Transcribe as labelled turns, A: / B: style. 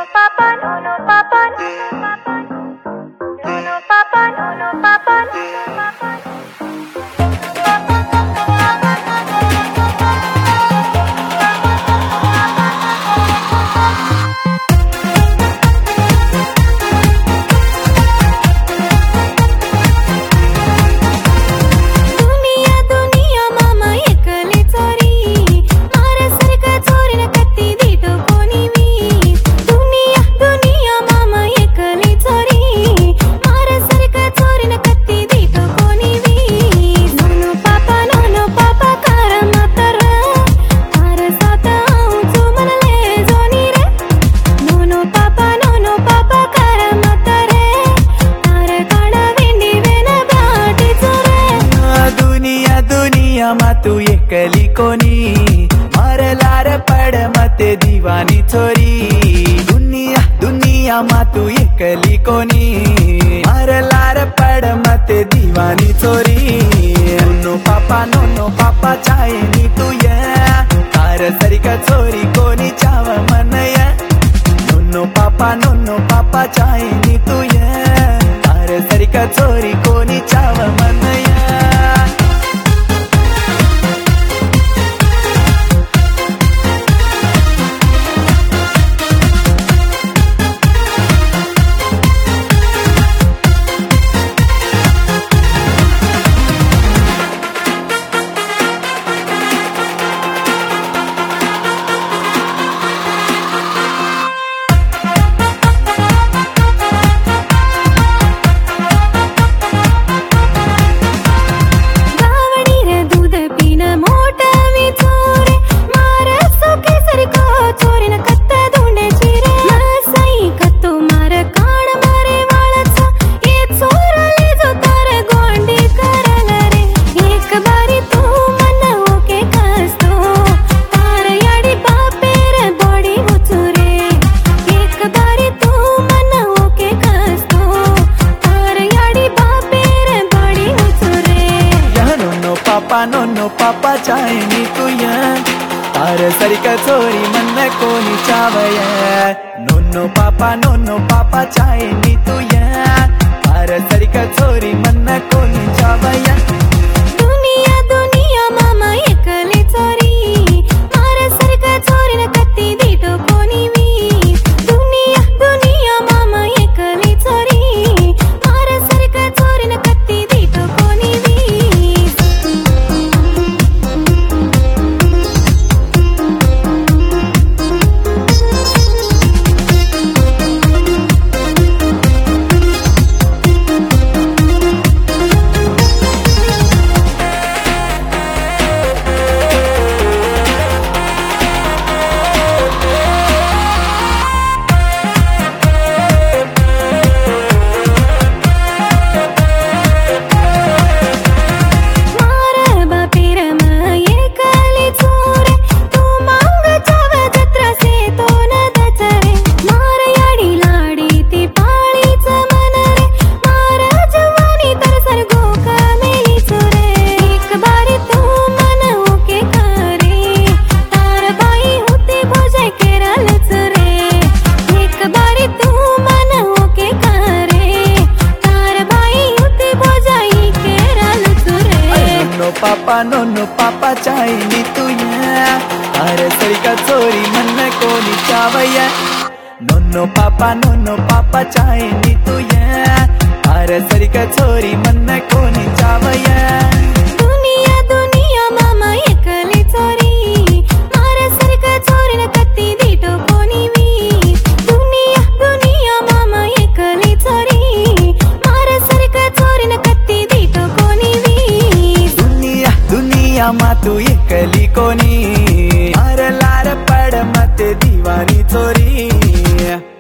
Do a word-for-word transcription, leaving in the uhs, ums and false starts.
A: no papa, no no papa, no no papa, no no papa, no no papa, no no papa.
B: तू एकली कोनी मरलार पड़ मते दीवानी छोरी दुनिया दुनिया मा तू एकली कोनी मरलार पड़ मते दीवानी छोरी नो पापा नो नो पापा चाहे नी तू ये तार सरिका छोरी कोनी चाव मन ये नो नो पापा नो नो पापा चाहे नी तू ये तार सरिका छोरी कोनी चाव मन ये पापा नो नो पापा चाहे नी तू ये तार सरिका छोरी मन कोनी चावय नो नो पापा नो नो पापा चाहे नी तू ये तार सरिका छोरी मन कोनी चावय
A: दुनिया दुनिया मामा एकली चोरी मारे सरिका छोरी न कत्ती दीटो कोनी वी दुनिया दुनिया मामा एकली चोरी मारे सरिका छोरी न कत्ती दीटो कोनी वी
B: पापा नो नो पापा चाहे नी तू ये तार सरिका छोरी मन कोनी चावय नो नो पापा नो नो पापा चाहे नी तू ये तार सरिका छोरी मन कोनी चावय
A: दुनिया दुनिया मामा एकली चोरी मारे सरिका छोरी न कत्ती दीटो कोनी वी दुनिया दुनिया मामा एकली चोरी मारे सरिका छोरी न कत्ती दीटो कोनी वी
B: दुनिया मा तू एकली कोनी मरलार पड़ मते दीवानी छोरी।